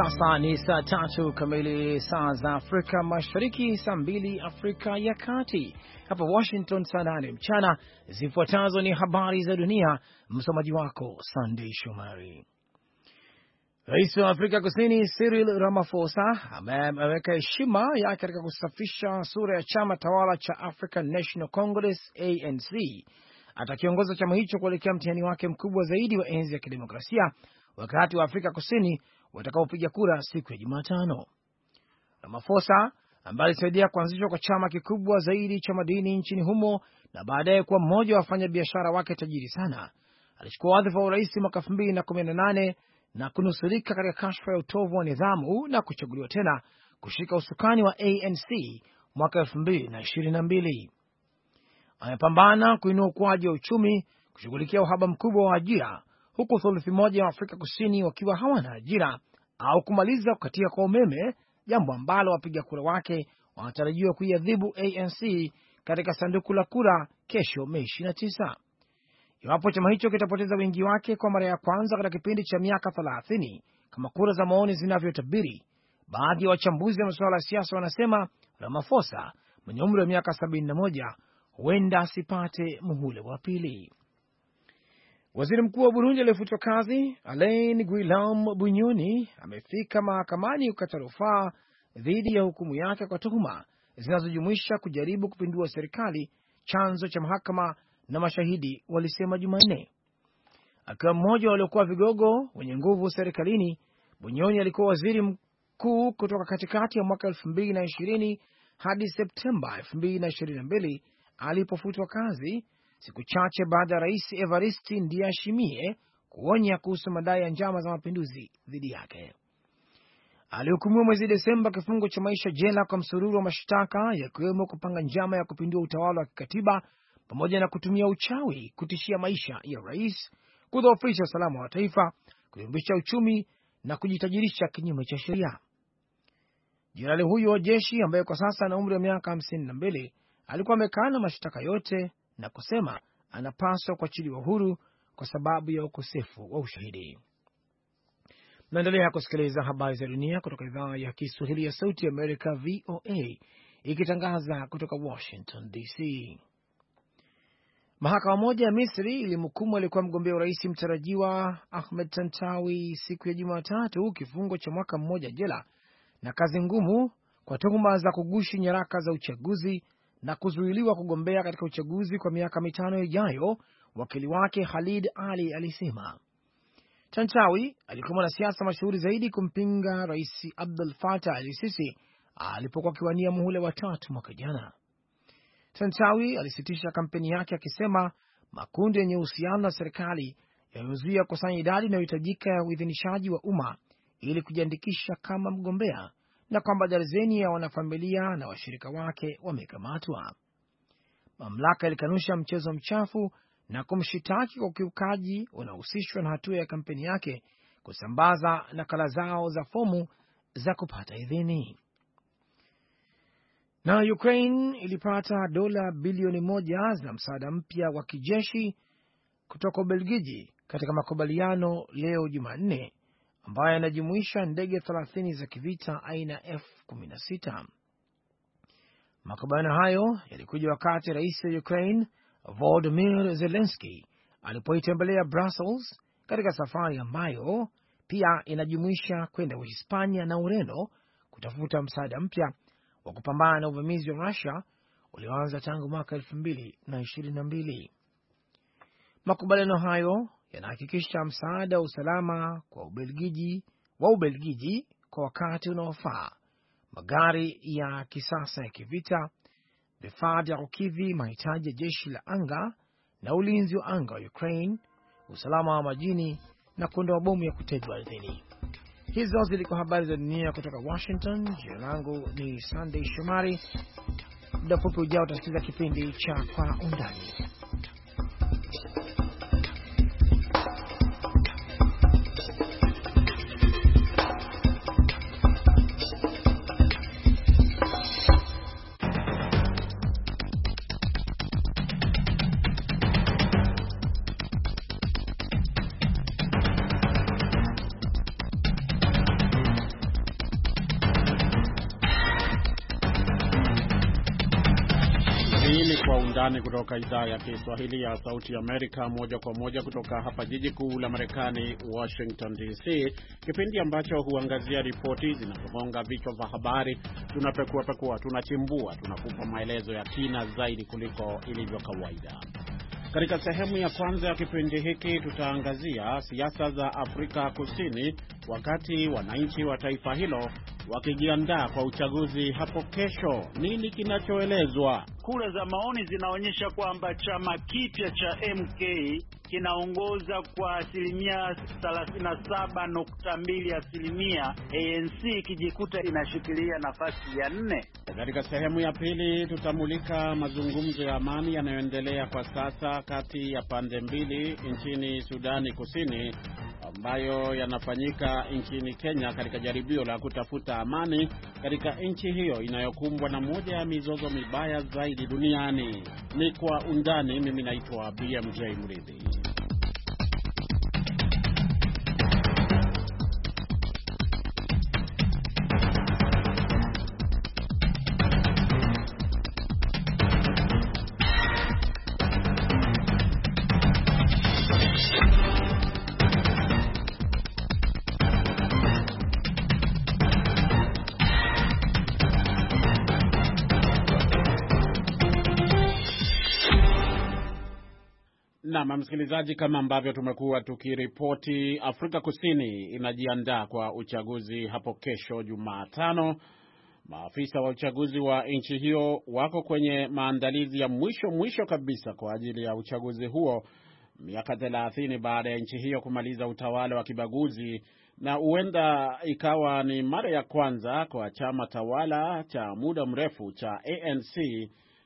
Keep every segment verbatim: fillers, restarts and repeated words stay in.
sasa ni saa tatu kamili saa za Afrika Mashariki, saa mbili Afrika ya Kati. Hapa Washington saa nane mchana. Zifuatazo ni habari za dunia, msomaji wako Sunday Shomari. Rais wa Afrika Kusini Cyril Ramaphosa ameweka heshima yake katika kusafisha sura ya chama tawala cha African National Congress A N C. Atakiongoza chama hicho kuelekea mtihani wake mkubwa zaidi wa enzi ya kidemokrasia wakati wa Afrika Kusini watakaopiga kura siku ya Jumatano. Ramaphosa ambaye alisaidia kuanzishwa kwa chama kikubwa zaidi cha madini nchini humo na baadaye kuwa mmoja wa wafanyabiashara wake tajiri sana, alichukua wadhifa wa urais mwaka elfu mbili na kumi na nane na kunusurika katika kashfa ya utovu wa nidhamu na kuchaguliwa tena kushika usukani wa A N C mwaka elfu mbili na ishirini na mbili. Amepambana kuinua ukuaji wa uchumi, kushughulikia uhaba mkubwa wa ajira, huku thuluthi moja wa Afrika Kusini wakiwa hawana ajira, au kumaliza kukatika kwa umeme, jambo ambalo wapiga kura wake wanatarajiwa kuiadhibu A N C katika sanduku la kura kesho Mei ishirini na tisa. Iwapo chama hicho kitapoteza wingi wake kwa mara ya kwanza katika kipindi cha miaka thelathini kama kura za maoni zinavyotabiri, baadhi ya wachambuzi wa masuala ya siasa wanasema Ramaphosa mwenye umri wa miaka sabini na moja huenda asipate muhula wa pili. Waziri Mkuu wa Burundi aliyefutwa kazi Alain Guillaume Bunyoni amefika mahakamani kukata rufaa dhidi ya hukumu yake kwa tuhuma zinazojumuisha kujaribu kupindua serikali, chanzo cha mahakama na mashahidi walisema Jumanne. Akiwa mmoja waliokuwa vigogo wenye nguvu serikalini, Bunyoni alikuwa waziri mkuu kutoka katikati ya mwaka elfu mbili na ishirini hadi Septemba elfu mbili na ishirini na mbili alipofutwa kazi, siku chache baada ya Rais Evariste Ndayishimiye kuonya kuhusu madai ya njama za mapinduzi dhidi yake. Alihukumiwa mwezi Desemba kifungo cha maisha jela kwa msururu wa mashtaka yakiwemo kupanga njama ya kupindua utawala wa kikatiba pamoja na kutumia uchawi kutishia maisha ya rais, kudhoofisha usalama wa taifa, kuyumbisha uchumi na kujitajirisha kinyume cha sheria. Jenerali huyo wa jeshi ambaye kwa sasa ana umri wa miaka hamsini na mbili alikuwa amekana mashtaka yote na kusema anapaswa kuachiliwa huru kwa sababu ya ukosefu wa ushahidi. Naendelea kusikiliza habari za dunia kutoka idhaa ya Kiswahili ya Sauti ya Amerika V O A ikitangaza kutoka Washington D C. Mahakama moja ya Misri ilimhukumu alikuwa mgombea urais mtarajiwa Ahmed Tantawi siku ya Jumatatu kifungo cha mwaka mmoja jela na kazi ngumu kwa tuhuma za kugushi nyaraka za uchaguzi na kuzuiliwa kugombea katika uchaguzi kwa miaka mitano ijayo, wakili wake Khalid Ali alisema. Tantawi alikuwa mwanasiasa mashuhuri zaidi kumpinga Rais Abdel Fattah al-Sisi alipokuwa akiwania muhula wa tatu mwaka jana. Tantawi alisitisha kampeni yake akisema makundi yenye uhusiano na serikali yamezuia kusanya idadi inayohitajika ya uidhinishaji wa umma ili kujiandikisha kama mgombea na kwamba darzeni ya wanafamilia na washirika wake wamekamatwa. Mamlaka ilikanusha mchezo mchafu na kumshitaki kwa ukiukaji unaohusishwa na hatua ya kampeni yake kusambaza nakala zao za fomu za kupata idhini. Na Ukraine ilipata dola bilioni moja za msaada mpya wa kijeshi kutoka Ubelgiji katika makubaliano leo Jumanne, ambayo yanajumuisha ndege thelathini za kivita aina F kumi na sita. Makubaliano hayo yalikuja wakati rais wa Ukraine Volodymyr Zelensky alipoitembelea Brussels katika safari ambayo pia inajumuisha kwenda Uhispania na Ureno kutafuta msaada mpya wa kupambana na uvamizi wa Russia ulioanza tangu mwaka elfu mbili na ishirini na mbili. Makubaliano hayo yanahakikisha msaada wa usalama kwa Ubelgiji wa Ubelgiji kwa wakati unaofaa, magari ya kisasa ya kivita, vifaa vya kukidhi mahitaji ya jeshi la anga na ulinzi wa anga wa Ukraine, usalama wa majini na kuondoa bomu ya kutegwa ardhini. Hizo zilikuwa habari za dunia kutoka Washington. Jina langu ni Sunday Shomari. Muda mfupi ujao utasikiza kipindi cha Kwa Undani. Kwa Undani kutoka idhaa ya Kiswahili ya Sauti Amerika, moja kwa moja kutoka hapa jiji kuu la Marekani, Washington D C, kipindi ambacho huangazia ripoti zinazogonga vichwa vya habari. Tunapekua pekua, tunachimbua, tunakupa maelezo ya kina zaidi kuliko ilivyo kawaida. Katika sehemu ya kwanza ya kipindi hiki tutaangazia siasa za Afrika Kusini wakati wananchi wa taifa hilo wakijiandaa kwa uchaguzi hapo kesho. Nini kinachoelezwa? Kura za maoni zinaonyesha kwamba chama kipya cha M K kinaongoza kwa asilimia thelathini na saba nukta mbili asilimia, A N C ikijikuta inashikilia nafasi ya nne. Katika sehemu ya pili tutamulika mazungumzo ya amani yanayoendelea kwa sasa kati ya pande mbili nchini Sudani Kusini, ambayo yanafanyika nchini Kenya katika jaribio la kutafuta amani katika nchi hiyo inayokumbwa na moja ya mizozo mibaya zaidi duniani. Ni Kwa Undani. Mimi naitwa B M J Mridhi. Na msikilizaji, kama ambavyo tumekuwa tukiripoti, Afrika Kusini inajiandaa kwa uchaguzi hapo kesho Jumatano. Maafisa wa uchaguzi wa nchi hiyo wako kwenye maandalizi ya mwisho mwisho kabisa kwa ajili ya uchaguzi huo, miaka thelathini baada ya nchi hiyo kumaliza utawala wa kibaguzi, na huenda ikawa ni mara ya kwanza kwa chama tawala cha muda mrefu cha A N C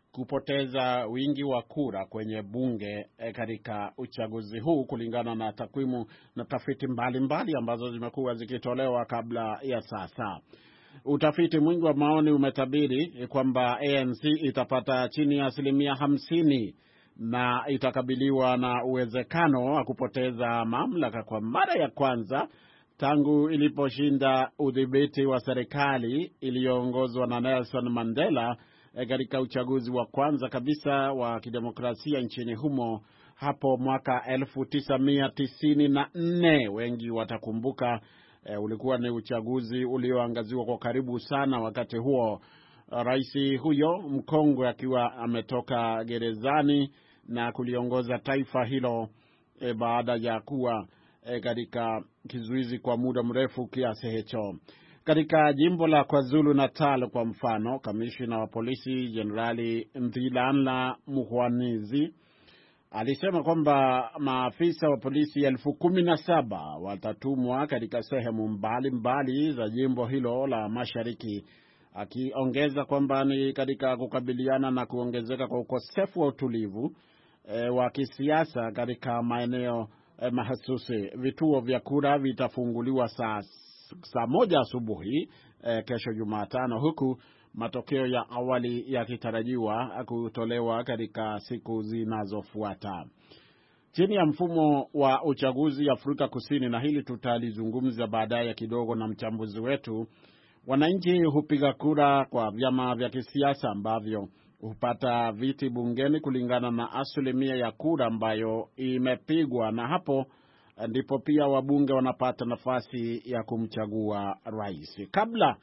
kupoteza wingi wa kura kwenye bunge e, katika uchaguzi huu, kulingana na takwimu na tafiti mbalimbali mbali ambazo zimekuwa zikitolewa kabla ya sasa. Utafiti mwingi wa maoni umetabiri kwamba A N C itapata chini ya asilimia hamsini na itakabiliwa na uwezekano wa kupoteza mamlaka kwa mara ya kwanza tangu iliposhinda udhibiti wa serikali iliyoongozwa na Nelson Mandela katika uchaguzi wa kwanza kabisa wa kidemokrasia nchini humo hapo mwaka elfu tisa mia tisini na nne. Wengi watakumbuka e, ulikuwa ni uchaguzi ulioangaziwa kwa karibu sana wakati huo, rais huyo mkongwe akiwa ametoka gerezani na kuliongoza taifa hilo e, baada ya kuwa e, katika kizuizi kwa muda mrefu kiasi hicho. Katika jimbo la KwaZulu Natal kwa mfano, kamishna wa polisi Jenerali Ndhilanla Muhwanizi alisema kwamba maafisa wa polisi elfu kumi na saba watatumwa katika sehemu mbalimbali za jimbo hilo la mashariki, akiongeza kwamba ni katika kukabiliana na kuongezeka kwa ukosefu wa utulivu e, wa kisiasa katika maeneo e, mahasusi. Vituo vya kura vitafunguliwa saa saa moja asubuhi eh, kesho Jumatano, huku matokeo ya awali yakitarajiwa kutolewa katika siku zinazofuata. Chini ya mfumo wa uchaguzi Afrika Kusini, na hili tutalizungumza baadaye kidogo na mchambuzi wetu, wananchi hupiga kura kwa vyama vya kisiasa ambavyo hupata viti bungeni kulingana na asilimia ya kura ambayo imepigwa, na hapo ndipo pia wabunge wanapata nafasi ya kumchagua rais. Kabla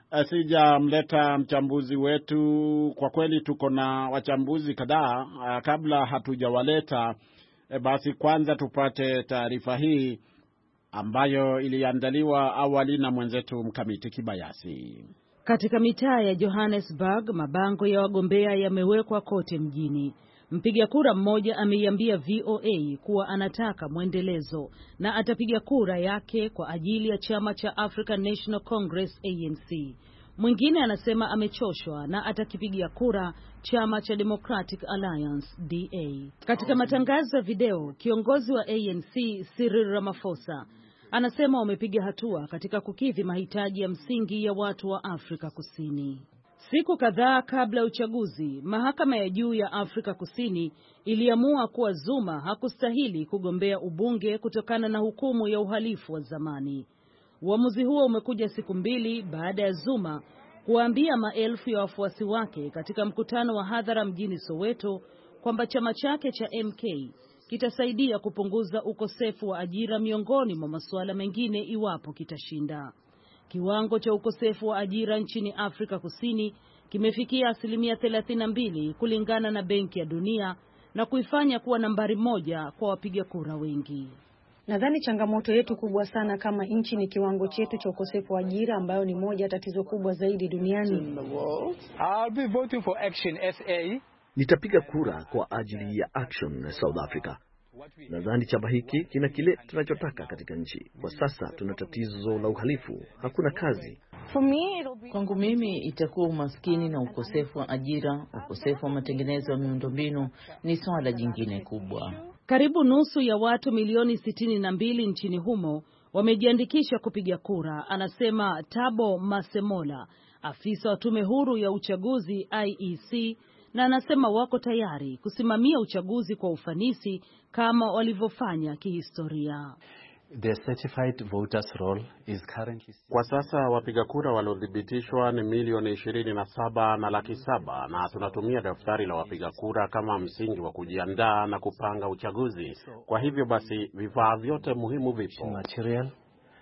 sijamleta mchambuzi wetu, kwa kweli tuko na wachambuzi kadhaa, kabla hatujawaleta basi kwanza tupate taarifa hii ambayo iliandaliwa awali na mwenzetu Mkamiti Kibayasi. Katika mitaa ya Johannesburg, mabango ya wagombea yamewekwa kote mjini. Mpiga kura mmoja ameiambia V O A kuwa anataka mwendelezo na atapiga kura yake kwa ajili ya chama cha African National Congress A N C. Mwingine anasema amechoshwa na atakipigia kura chama cha Democratic Alliance D A. Katika matangazo ya video, kiongozi wa A N C Cyril Ramaphosa anasema wamepiga hatua katika kukidhi mahitaji ya msingi ya watu wa Afrika Kusini. Siku kadhaa kabla ya uchaguzi, mahakama ya juu ya Afrika Kusini iliamua kuwa Zuma hakustahili kugombea ubunge kutokana na hukumu ya uhalifu wa zamani. Uamuzi huo umekuja siku mbili baada ya Zuma kuwaambia maelfu ya wafuasi wake katika mkutano wa hadhara mjini Soweto kwamba chama chake cha M K kitasaidia kupunguza ukosefu wa ajira miongoni mwa masuala mengine iwapo kitashinda. Kiwango cha ukosefu wa ajira nchini Afrika Kusini kimefikia asilimia thelathini na mbili kulingana na Benki ya Dunia na kuifanya kuwa nambari moja kwa wapiga kura wengi. Nadhani changamoto yetu kubwa sana kama nchi ni kiwango chetu cha ukosefu wa ajira ambayo ni moja tatizo kubwa zaidi duniani. I'll be voting for Action S A. Nitapiga kura kwa ajili ya Action South Africa. Nadhani chama hiki kina kile tunachotaka katika nchi. Kwa sasa tuna tatizo la uhalifu, hakuna kazi. Kwangu mimi itakuwa umaskini na ukosefu wa ajira, ukosefu wa matengenezo ya miundombinu ni swala jingine kubwa. Karibu nusu ya watu milioni sitini na mbili nchini humo wamejiandikisha kupiga kura, anasema Tabo Masemola, afisa wa tume huru ya uchaguzi I E C, na anasema wako tayari kusimamia uchaguzi kwa ufanisi kama walivyofanya kihistoria. The certified voters roll is currently... Kwa sasa wapiga kura waliothibitishwa ni milioni ishirini na saba na laki saba na tunatumia daftari la wapiga kura kama msingi wa kujiandaa na kupanga uchaguzi. Kwa hivyo basi vifaa vyote muhimu vipo. Material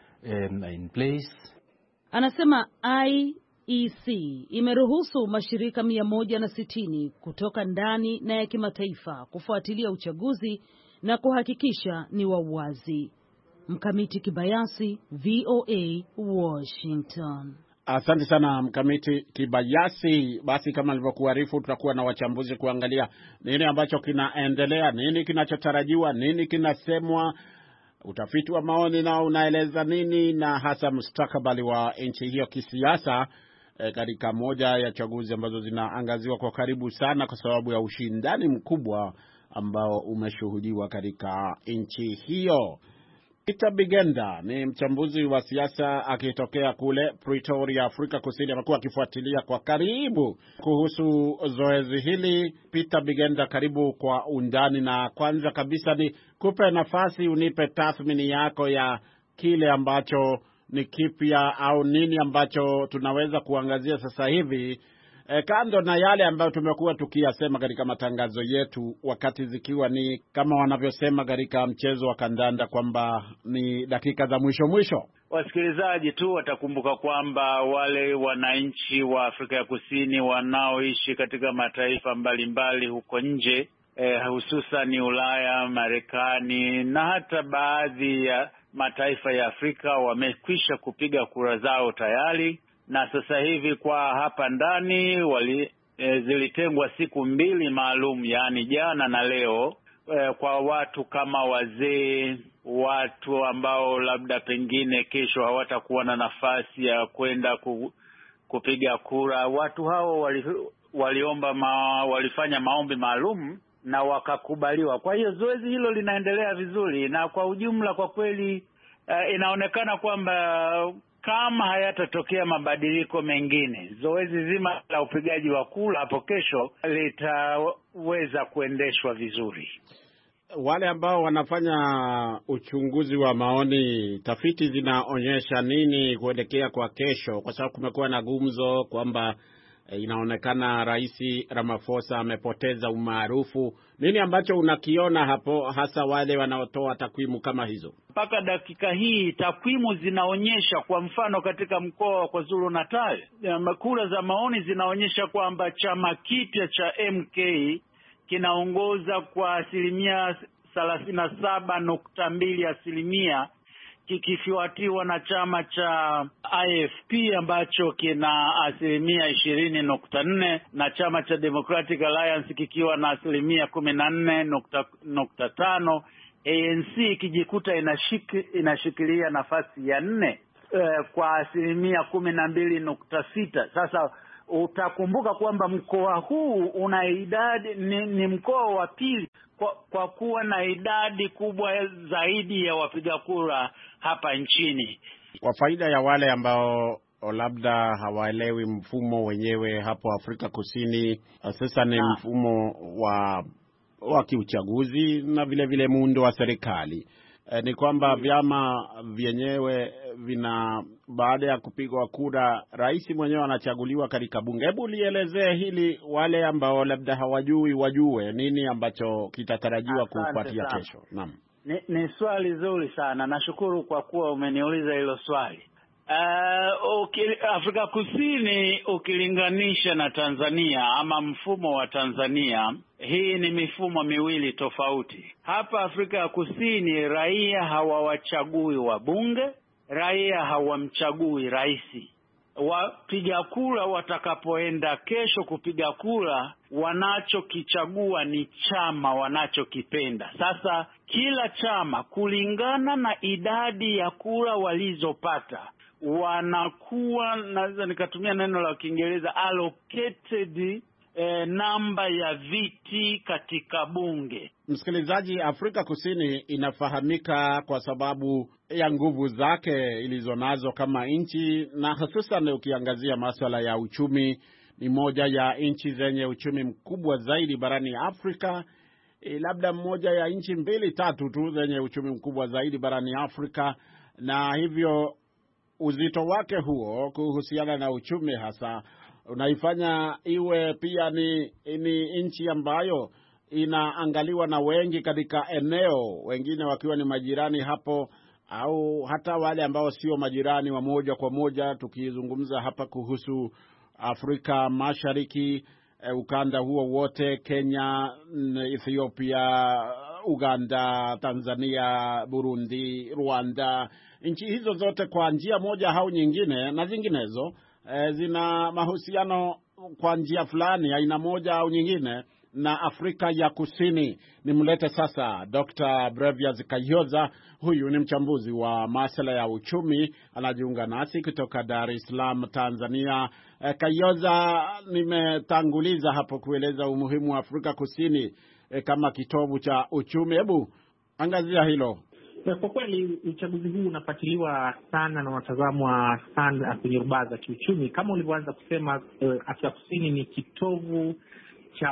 um, in place. Anasema I E C imeruhusu mashirika mia moja na sitini kutoka ndani na ya kimataifa kufuatilia uchaguzi na kuhakikisha ni wa uwazi. Mkamiti Kibayasi, V O A, Washington. Asante sana Mkamiti Kibayasi. Basi kama nilivyokuarifu, tutakuwa na wachambuzi kuangalia nini ambacho kinaendelea, nini kinachotarajiwa, nini kinasemwa, utafiti wa maoni na unaeleza nini, na hasa mustakabali wa nchi hiyo kisiasa e, katika moja ya chaguzi ambazo zinaangaziwa kwa karibu sana kwa sababu ya ushindani mkubwa ambao umeshuhudiwa katika nchi hiyo. Peter Bigenda ni mchambuzi wa siasa akitokea kule Pretoria, Afrika Kusini. Amekuwa akifuatilia kwa karibu kuhusu zoezi hili. Peter Bigenda, karibu kwa undani, na kwanza kabisa ni kupe nafasi unipe tathmini yako ya kile ambacho ni kipya au nini ambacho tunaweza kuangazia sasa hivi. E, kando na yale ambayo tumekuwa tukiyasema katika matangazo yetu, wakati zikiwa ni kama wanavyosema katika mchezo wa kandanda kwamba ni dakika za mwisho mwisho. Wasikilizaji tu watakumbuka kwamba wale wananchi wa Afrika ya Kusini wanaoishi katika mataifa mbalimbali huko nje, eh, hususan Ulaya, Marekani na hata baadhi ya mataifa ya Afrika wamekwisha kupiga kura zao tayari. Na sasa hivi kwa hapa ndani wali e, zilitengwa siku mbili maalum, yaani jana na leo, e, kwa watu kama wazee, watu ambao labda pengine kesho hawatakuwa na nafasi ya kwenda ku, kupiga kura. Watu hao wali, waliomba ma, walifanya maombi maalum na wakakubaliwa. Kwa hiyo zoezi hilo linaendelea vizuri, na kwa ujumla kwa kweli e, inaonekana kwamba kama hayatatokea mabadiliko mengine, zoezi zima la upigaji wa kura hapo kesho litaweza kuendeshwa vizuri. Wale ambao wanafanya uchunguzi wa maoni, tafiti zinaonyesha nini kuelekea kwa kesho? Kwa sababu kumekuwa na gumzo kwamba inaonekana Rais Ramaphosa amepoteza umaarufu. Nini ambacho unakiona hapo, hasa wale wanaotoa takwimu kama hizo? Mpaka dakika hii takwimu zinaonyesha, kwa mfano katika mkoa wa KwaZulu Natal, kura za maoni zinaonyesha kwamba chama kipya cha M K kinaongoza kwa asilimia thelathini na saba nukta mbili asilimia, kikifuatiwa na chama cha I F P ambacho kina asilimia ishirini nukta nne na chama cha Democratic Alliance kikiwa na asilimia kumi na nne nukta tano. A N C ikijikuta inashik, inashikilia nafasi ya nne eh, kwa asilimia kumi na mbili nukta sita. Sasa utakumbuka kwamba mkoa huu una idadi ni, ni mkoa wa pili kwa, kwa kuwa na idadi kubwa zaidi ya wapiga kura hapa nchini. Kwa faida ya wale ambao labda hawaelewi mfumo wenyewe hapo Afrika Kusini, sasa ni na mfumo wa wa kiuchaguzi na vile vile muundo wa serikali. eh, ni kwamba vyama vyenyewe vina, baada ya kupigwa kura, rais mwenyewe anachaguliwa katika bunge. Hebu lielezee hili, wale ambao labda hawajui wajue nini ambacho kitatarajiwa kufuatia kesho. Naam. Ni, ni swali zuri sana. Nashukuru kwa kuwa umeniuliza hilo swali. Uh, ukili, Afrika Kusini ukilinganisha na Tanzania ama mfumo wa Tanzania, hii ni mifumo miwili tofauti. Hapa Afrika ya Kusini raia hawawachagui wabunge, raia hawamchagui rais. Wapiga kura watakapoenda kesho kupiga kura, wanachokichagua ni chama wanachokipenda. Sasa kila chama kulingana na idadi ya kura walizopata wanakuwa, naweza nikatumia neno la Kiingereza, allocated eh, namba ya viti katika bunge. Msikilizaji, Afrika Kusini inafahamika kwa sababu ya nguvu zake ilizonazo kama nchi, na hususan ukiangazia masuala ya uchumi, ni moja ya nchi zenye uchumi mkubwa zaidi barani Afrika. E, labda moja ya nchi mbili tatu tu zenye uchumi mkubwa zaidi barani Afrika, na hivyo uzito wake huo kuhusiana na uchumi hasa unaifanya iwe pia ni, ni nchi ambayo inaangaliwa na wengi katika eneo, wengine wakiwa ni majirani hapo au hata wale ambao sio majirani wa moja kwa moja. Tukizungumza hapa kuhusu Afrika Mashariki, e, ukanda huo wote, Kenya, Ethiopia, Uganda, Tanzania, Burundi, Rwanda, nchi hizo zote kwa njia moja au nyingine na zinginezo e, zina mahusiano kwa njia fulani aina moja au nyingine na Afrika ya Kusini. Nimlete sasa Doctor Brevias Kayoza. Huyu ni mchambuzi wa masuala ya uchumi, anajiunga nasi kutoka Dar es Salaam, Tanzania. E, Kayoza, nimetanguliza hapo kueleza umuhimu wa Afrika Kusini e, kama kitovu cha uchumi. Hebu angazia hilo. Kwa kweli uchaguzi huu unafuatiliwa sana na unatazamwa sana kwenye rubaa za kiuchumi. Kama ulivyoanza kusema, Afrika Kusini ni kitovu cha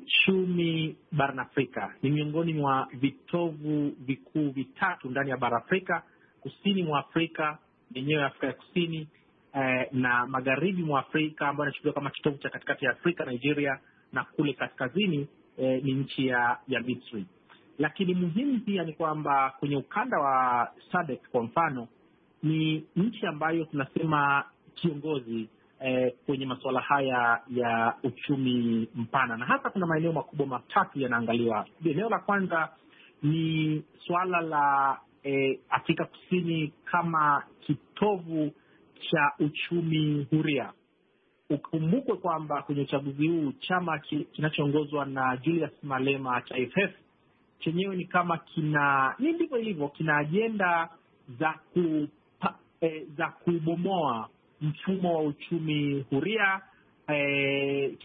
uchumi barani Afrika. Ni miongoni mwa vitovu vikuu vitatu ndani ya bara Afrika: kusini mwa Afrika yenyewe Afrika ya Kusini, eh, na magharibi mwa Afrika ambayo inachukuliwa kama kitovu cha katikati ya Afrika, Nigeria, na kule kaskazini eh, ni nchi ya, ya Misri. Lakini muhimu pia ni kwamba kwenye ukanda wa SADC kwa mfano, ni nchi ambayo tunasema kiongozi eh, kwenye masuala haya ya uchumi mpana, na hasa kuna maeneo makubwa matatu yanaangaliwa. Eneo la kwanza ni suala la eh, Afrika Kusini kama kitovu cha uchumi huria. Ukumbukwe kwamba kwenye uchaguzi huu chama kinachoongozwa na Julius Malema cha F F chenyewe ni kama kina, ni ndivyo ilivyo, kina ajenda za ku, eh, za kubomoa mfumo wa uchumi huria, eh,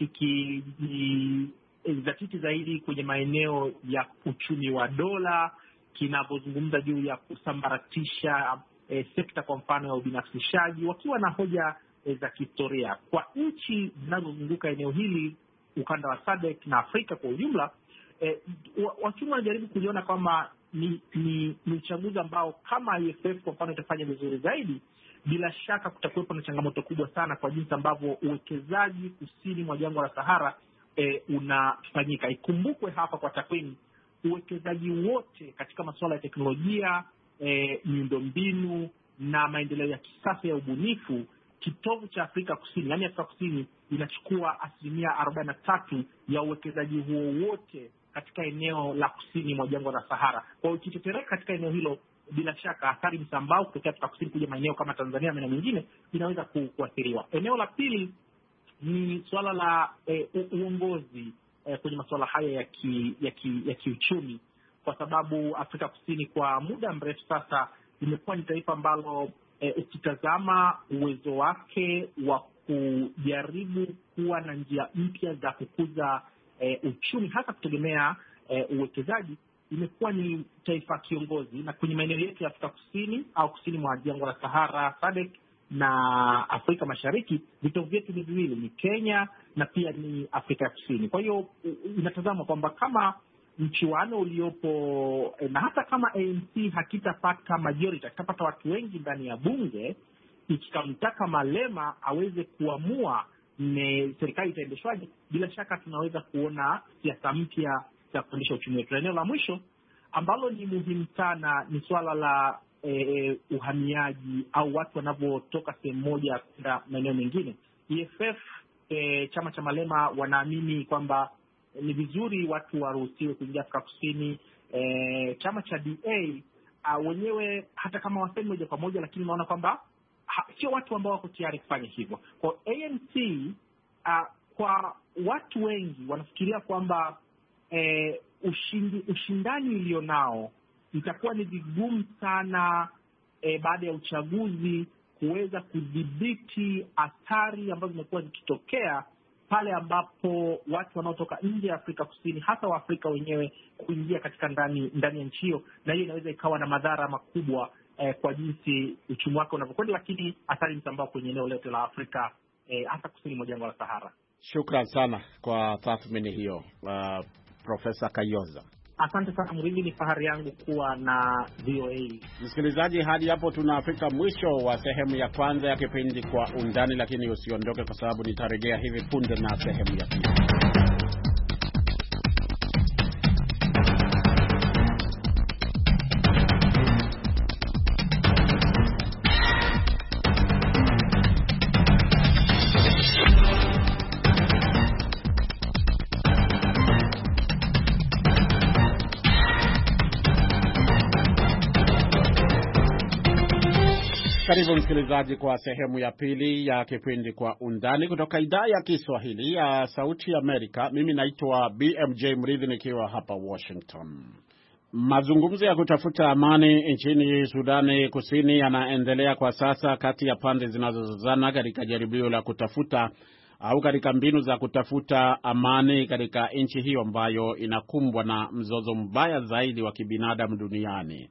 kikizatiti zaidi kwenye maeneo ya uchumi wa dola, kinapozungumza juu ya kusambaratisha eh, sekta kwa mfano ya ubinafsishaji, wakiwa na hoja eh, za kihistoria. Kwa nchi zinazozunguka eneo hili, ukanda wa SADC na Afrika kwa ujumla, eh, wachumi wanajaribu kuliona kwamba ni, ni, ni uchaguzi ambao kama I F F kwa mfano itafanya vizuri zaidi, bila shaka kutakuwepo na changamoto kubwa sana kwa jinsi ambavyo uwekezaji kusini mwa jangwa la Sahara e, unafanyika. Ikumbukwe hapa kwa takwimu, uwekezaji wote katika masuala ya teknolojia, e, miundombinu na maendeleo ya kisasa ya ubunifu, kitovu cha Afrika Kusini, yaani Afrika Kusini inachukua asilimia arobaini na tatu ya uwekezaji huo wote katika eneo la kusini mwa jangwa la Sahara. Kwa hiyo ikitetereka katika eneo hilo, bila shaka athari msambao kutokea Afrika Kusini kuja maeneo kama Tanzania na mengine inaweza ku, kuathiriwa. Eneo la pili ni suala la e, uongozi e, kwenye masuala haya ya ki, ya, ki, ya kiuchumi, kwa sababu Afrika Kusini kwa muda mrefu sasa imekuwa ni taifa ambalo e, ukitazama uwezo wake wa kujaribu kuwa na njia mpya za kukuza e, uchumi hasa kutegemea e, uwekezaji, imekuwa ni taifa kiongozi. Na kwenye maeneo yetu ya Afrika Kusini au kusini mwa jangwa la Sahara, SADC na Afrika Mashariki, vitovu vyetu ni viwili, ni Kenya na pia ni Afrika ya Kusini. Kwa hiyo inatazama kwamba kama mchiwano uliopo eh, na hata kama A N C hakitapata majority, hakitapata watu wengi ndani ya bunge, ikikamtaka Malema aweze kuamua ni serikali itaendeshwaje, bila shaka tunaweza kuona siasa mpya za kuendesha uchumi wetu. Eneo la mwisho ambalo ni muhimu sana ni swala la eh, uhamiaji au watu wanavyotoka sehemu moja kwenda maeneo mengine. E F F eh, chama cha Malema wanaamini kwamba ni vizuri watu waruhusiwe kuingia Afrika Kusini. Eh, chama cha D A uh, wenyewe hata kama wasemi moja kwa moja, lakini naona kwamba sio watu ambao wako tayari kufanya hivyo. Kwa A N C uh, kwa watu wengi wanafikiria kwamba eh, ushindi, ushindani ulionao itakuwa ni vigumu sana eh, baada ya uchaguzi kuweza kudhibiti athari ambazo zimekuwa zikitokea pale ambapo watu wanaotoka nje ya Afrika Kusini, hasa wa Afrika wenyewe, kuingia katika ndani ndani ya nchi hiyo, na hiyo inaweza ikawa na madhara makubwa eh, kwa jinsi uchumi wake unavyokwenda, lakini athari msambao kwenye eneo lote la Afrika eh, hasa kusini mwa jangwa la Sahara. Shukran sana kwa tathmini hiyo, uh, Profesa Kayoza. Asante sana Mrindi, ni fahari yangu kuwa na V O A. Msikilizaji, hadi hapo tunafika mwisho wa sehemu ya kwanza ya kipindi Kwa Undani, lakini usiondoke kwa sababu nitarejea hivi punde na sehemu ya pili. Karibu msikilizaji kwa sehemu ya pili ya kipindi Kwa Undani kutoka idhaa ya Kiswahili ya Sauti ya Amerika. Mimi naitwa B M J Mridhi nikiwa hapa Washington. Mazungumzo ya kutafuta amani nchini Sudani Kusini yanaendelea kwa sasa kati ya pande zinazozozana katika jaribio la kutafuta au katika mbinu za kutafuta amani katika nchi hiyo ambayo inakumbwa na mzozo mbaya zaidi wa kibinadamu duniani.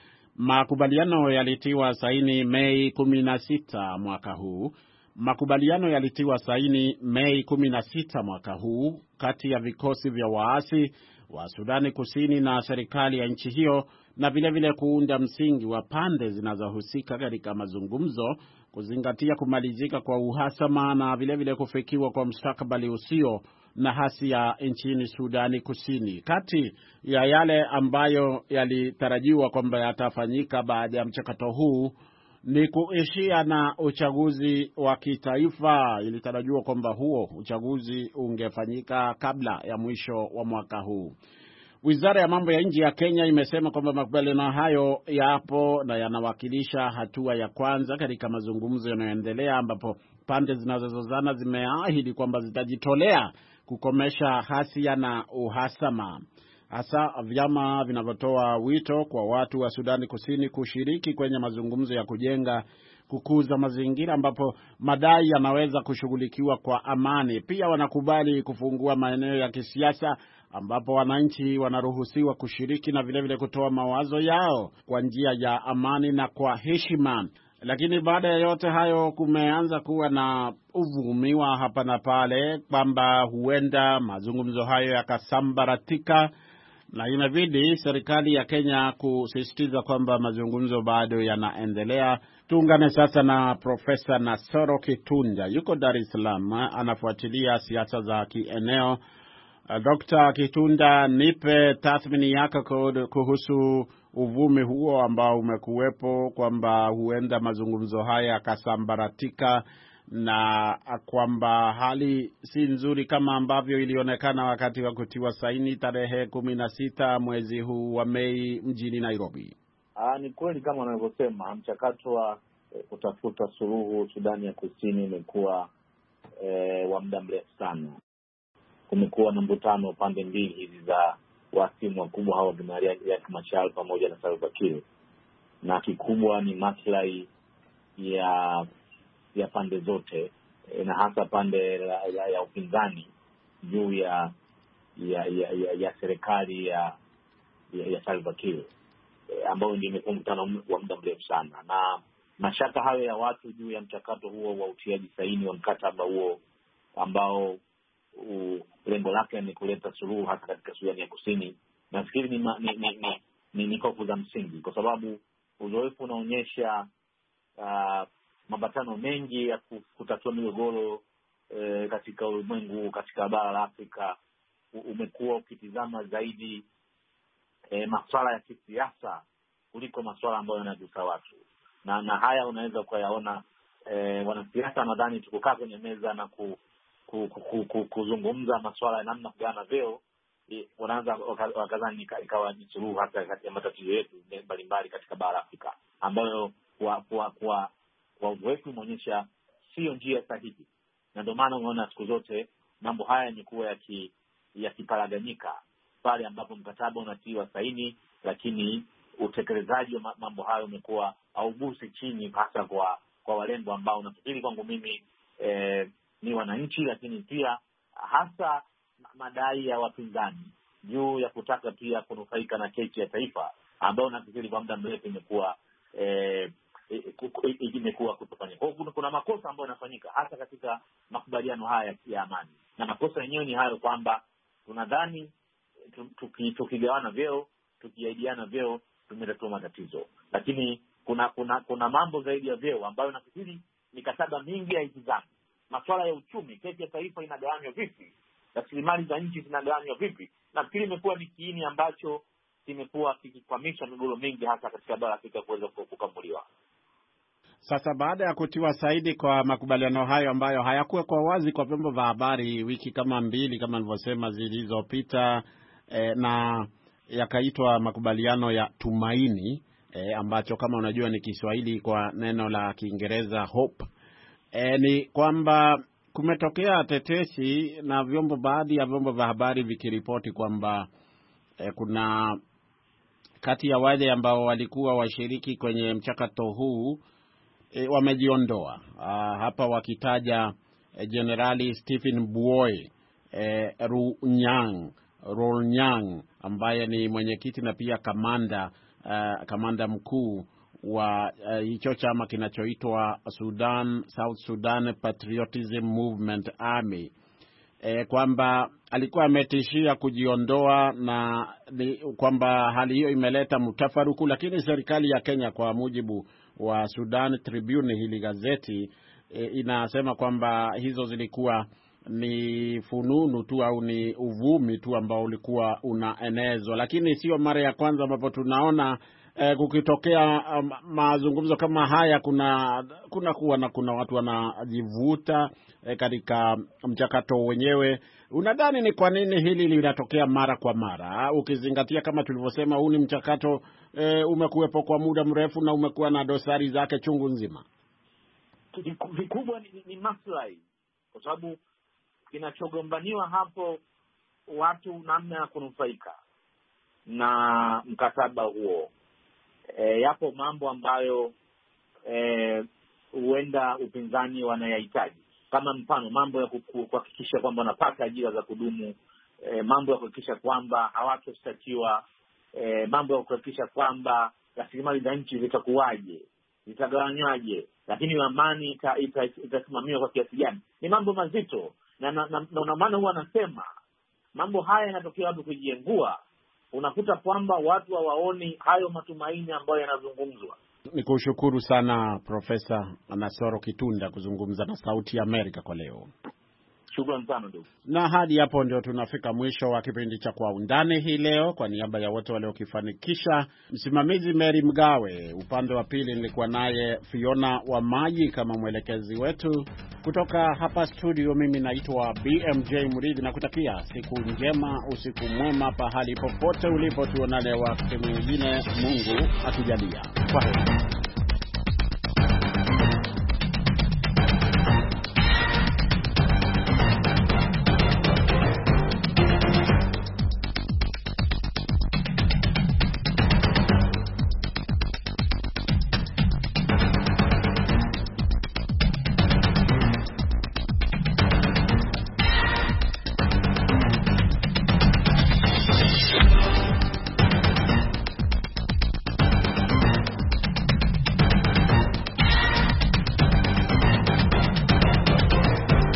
Makubaliano yalitiwa saini Mei kumi na sita mwaka huu. Makubaliano yalitiwa saini Mei kumi na sita mwaka huu kati ya vikosi vya waasi wa Sudani Kusini na serikali ya nchi hiyo, na vile vile kuunda msingi wa pande zinazohusika katika mazungumzo kuzingatia kumalizika kwa uhasama na vile vile kufikiwa kwa mustakabali usio na hasia nchini Sudani Kusini. Kati ya yale ambayo yalitarajiwa kwamba yatafanyika baada ya mchakato huu ni kuishia na uchaguzi wa kitaifa. Ilitarajiwa kwamba huo uchaguzi ungefanyika kabla ya mwisho wa mwaka huu. Wizara ya mambo ya nje ya Kenya imesema kwamba makubaliano hayo yapo na yanawakilisha hatua ya kwanza katika mazungumzo yanayoendelea, ambapo pande zinazozozana zimeahidi kwamba zitajitolea kukomesha hasia na uhasama. Hasa vyama vinavyotoa wito kwa watu wa Sudani Kusini kushiriki kwenye mazungumzo ya kujenga kukuza mazingira ambapo madai yanaweza kushughulikiwa kwa amani. Pia wanakubali kufungua maeneo ya kisiasa ambapo wananchi wanaruhusiwa kushiriki na vile vile kutoa mawazo yao kwa njia ya amani na kwa heshima. Lakini baada ya yote hayo kumeanza kuwa na uvumi wa hapa na pale kwamba huenda mazungumzo hayo yakasambaratika, na imebidi serikali ya Kenya kusisitiza kwamba mazungumzo bado yanaendelea. Tuungane sasa na Profesa Nasoro Kitunda, yuko Dar es Salaam, anafuatilia siasa za kieneo. Dokta Kitunda, nipe tathmini yako kuhusu uvumi huo ambao umekuwepo kwamba huenda mazungumzo haya yakasambaratika na kwamba hali si nzuri kama ambavyo ilionekana wakati wa kutiwa saini tarehe kumi na sita mwezi huu wa Mei mjini Nairobi. Aa, ni kweli kama wanavyosema, mchakato wa e, kutafuta suluhu Sudani ya Kusini umekuwa e, wa muda mrefu sana. Kumekuwa na mvutano pande mbili hizi za wasimu wakubwa hao Riek Machar pamoja na Salva Kiir, na kikubwa ni maslahi ya ya pande zote, e, na hasa pande la, ya, ya upinzani juu ya ya ya, ya, ya serikali ya ya, ya Salva Kiir, e, ambao ndio imekuwa mvutano wa muda mrefu sana, na mashaka hayo ya watu juu ya mchakato huo wa utiaji saini wa mkataba huo ambao lengo lake ni kuleta suluhu hasa katika Sudani ya Kusini nafikiri ni ni ni, ni, ni, ni kofu za msingi, kwa sababu uzoefu unaonyesha uh, mapatano mengi ya kutatua migogoro e, katika ulimwengu, katika bara la Afrika umekuwa ukitizama zaidi e, masuala ya kisiasa kuliko masuala ambayo yanagusa watu. Na na haya unaweza kuyaona e, wanasiasa nadhani tukukaa kwenye meza na ku, ku, ku, ku, ku, kuzungumza masuala ya namna kugawana vyeo, e, wanaanza wakadhani ikawa ni suluhu hata kati ya matatizo yetu mbalimbali katika bara la Afrika, ambayo kwa kwa kwa kwa uzoefu umeonyesha sio njia sahihi. Na ndio maana unaona siku zote mambo haya yamekuwa yaki yakiparaganyika pale ambapo mkataba unatiwa saini, lakini utekelezaji wa mambo hayo umekuwa haugusi chini, hasa kwa kwa walengo ambao nafikiri kwangu mimi eh, ni wananchi, lakini pia hasa madai ya wapinzani juu ya kutaka pia kunufaika na keki ya taifa, ambayo nafikiri kwa muda mrefu imekuwa eh, imekuwa kutofanya. Kwa hiyo kuna makosa ambayo yanafanyika hasa katika makubaliano haya ya amani, na makosa yenyewe ni hayo kwamba tunadhani tukigawana vyeo, tukiaidiana vyeo tumetatua matatizo, lakini kuna kuna kuna mambo zaidi ya vyeo ambayo nafikiri mikataba mingi haitizami. Masuala ya uchumi, keki ya taifa inagawanywa vipi, rasilimali za nchi zinagawanywa vipi, nafikiri imekuwa ni kiini ambacho kimekuwa kikikwamisha migogoro mingi hasa katika bara la Afrika kuweza kukambuliwa. Sasa baada ya kutiwa saidi kwa makubaliano hayo ambayo hayakuwa kwa wazi kwa vyombo vya habari wiki kama mbili kama nilivyosema zilizopita, eh, na yakaitwa makubaliano ya Tumaini, eh, ambacho kama unajua ni Kiswahili kwa neno la Kiingereza hope, eh, ni kwamba kumetokea tetesi na vyombo baadhi ya vyombo vya habari vikiripoti kwamba eh, kuna kati ya wale ambao walikuwa washiriki kwenye mchakato huu E, wamejiondoa. Uh, hapa wakitaja Generali e, Stephen Buoy e, Runyang Runyang ambaye ni mwenyekiti na pia kamanda uh, kamanda mkuu wa uh, hicho chama kinachoitwa Sudan South Sudan Patriotism Movement Army, e, kwamba alikuwa ametishia kujiondoa na ni, kwamba hali hiyo imeleta mtafaruku, lakini serikali ya Kenya kwa mujibu wa Sudan Tribune, hili gazeti e, inasema kwamba hizo zilikuwa ni fununu tu au ni uvumi tu ambao ulikuwa unaenezwa, lakini sio mara ya kwanza ambapo tunaona e, kukitokea um, mazungumzo kama haya kuna kuna kuwa na kuna watu wanajivuta e, katika mchakato wenyewe. Unadhani ni kwa nini hili linatokea mara kwa mara, ukizingatia kama tulivyosema huu ni mchakato e, umekuwepo kwa muda mrefu na umekuwa na dosari zake chungu nzima? Vikubwa ni, ni maslahi, kwa sababu kinachogombaniwa hapo watu namna ya kunufaika na mkataba huo. E, yapo mambo ambayo huenda e, upinzani wanayahitaji, kama mfano mambo ya kuhakikisha kwamba wanapata ajira za kudumu, e, mambo ya kuhakikisha kwamba hawatoshtakiwa, e, mambo ya kuhakikisha kwamba rasilimali za nchi zitakuwaje, zitagawanywaje, lakini amani itasimamiwa kwa kiasi gani. Ni mambo mazito, na na, na, na maana huwa anasema mambo haya yanatokea watu kujiengua, unakuta kwamba watu hawaoni hayo matumaini ambayo yanazungumzwa. Nikushukuru sana Profesa Nasoro Kitunda kuzungumza na Sauti ya Amerika kwa leo. Shukrani sana ndugu. Na hadi hapo ndio tunafika mwisho wa kipindi cha Kwa Undani hii leo. Kwa niaba ya wote waliokifanikisha, msimamizi Mary Mgawe, upande wa pili nilikuwa naye Fiona wa Maji kama mwelekezi wetu. Kutoka hapa studio mimi naitwa B M J Muridhi na kutakia siku njema, usiku mwema pahali popote ulipo. Tuonane wakati mwingine Mungu akijalia. Kwa heri.